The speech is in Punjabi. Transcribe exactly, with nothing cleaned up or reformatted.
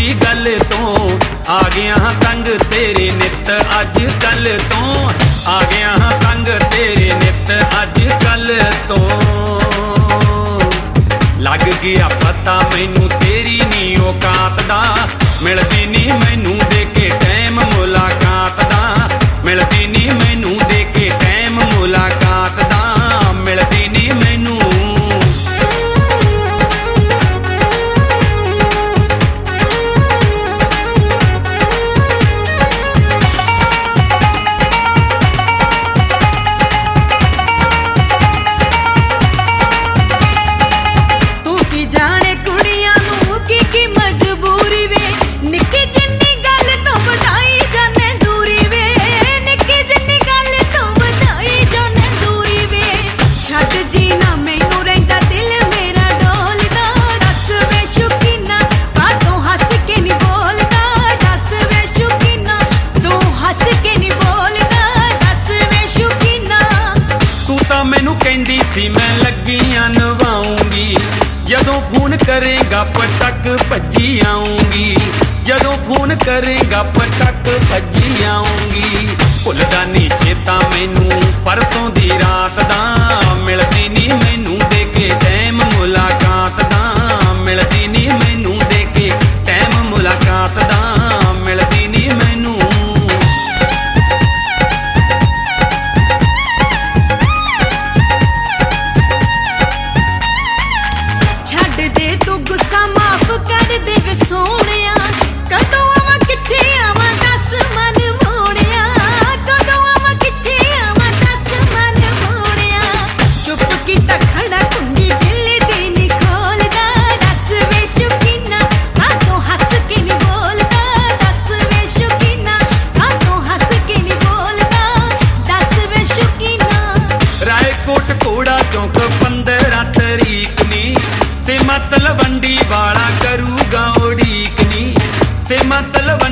ਦੀ ਗੱਲ ਤੋਂ ਆ ਗਿਆ ਹਾਂ ਤੰਗ ਤੇਰੇ ਨਿੱਤ ਅੱਜ ਕੱਲ ਤੋਂ ਆ ਗਿਆ ਹਾਂ ਤੰਗ ਤੇਰੇ ਨਿੱਤ ਅੱਜ ਕੱਲ ਤੋਂ ਲੱਗ ਗਿਆ ਪਤਾ ਮੈਨੂੰ ਤੇਰੀ ਨੀ ਔਕਾਤ ਦਾ ਮਿਲਦੀ ਨੀ ਮੈਨੂੰ ਦੇ ਕੇ ਟਾਈਮ ਮੁਲਾਕਾਤ ਦਾ ਮਿਲਦੀ ਨੀ ਮੈਨੂੰ ਦੇ ਕੇ ਟਾਈਮ ਮੁਲਾਕਾਤ ਦਾ ਮਿਲਦੀ ਨੀ ਮੈਨੂੰ ਕਹਿੰਦੀ ਸੀ ਮੈਂ ਲੱਗੀਆਂ ਨਵਾਉਂਗੀ ਜਦੋਂ ਫੋਨ ਕਰੇਗਾ ਪਟਕ ਭੱਜੀ ਆਉਂਗੀ ਜਦੋਂ ਫੋਨ ਕਰੇਗਾ ਪਟਕ ਭੱਜੀ ਆਉਂਗੀ ਭੁੱਲਦਾ ਨੀ ਚੇਤਾ ਮੈਨੂੰ ਪਰਸੋਂ ਦੀ ਰਾਤ ਦਾ ਮਿਲਦੀ ਨੀ ਮੈਨੂੰ ਦੇ ਕੇ ਟਾਈਮ ਮੁਲਾਕਾਤ ਦਾ ਮਿਲਦੀ ਨੀ ਮੈਨੂੰ ਦੇ ਕੇ ਟਾਈਮ ਮੁਲਾਕਾਤ ਦਾ ਮਿਲਦੀ ਨੀ ਮੈਨੂੰ ਸੋਹਣਿਆ ਕਦੋਂ ਆਵਾਂ ਕਿੱਥੇ ਆਵਾਂ ਦੱਸ ਮਨ ਮੋੜਿਆ ਕਦੋਂ ਆਵਾਂ ਕਿੱਥੇ ਆਵਾਂ ਦੱਸ ਮਨ ਮੋੜਿਆ ਚੁੱਪ ਕੀਤਾ ਖੜਾ ਕੁੰਡੀ ਦਿਲ ਦੀ ਨੀ ਖੋਲਦਾ ਦੱਸ ਵੇ ਸ਼ੁਕੀਨਾ ਹਾਂ ਤੂੰ ਹੱਸ ਕੇ ਨੀ ਬੋਲਦਾ ਦੱਸ ਵੇ ਸ਼ੁਕੀਨਾ ਹਾਂ ਤੂੰ ਹੱਸ ਕੇ ਨੀ ਬੋਲਦਾ ਦੱਸ ਵੇ ਸ਼ੁਕੀਨਾ ਰਾਏਕੋਟ ਘੋੜਾ ਚੌਂਕ ਪੰਦਰਾਂ ਤਰੀਕ ਨੀ ਸੇ ਮਤਲਬ ਵੰਡੀ ਵਾਲਾ ਕਰੂਗਾ ਉਡੀਕ ਨੀ ਸੇ ਮਤਲਬ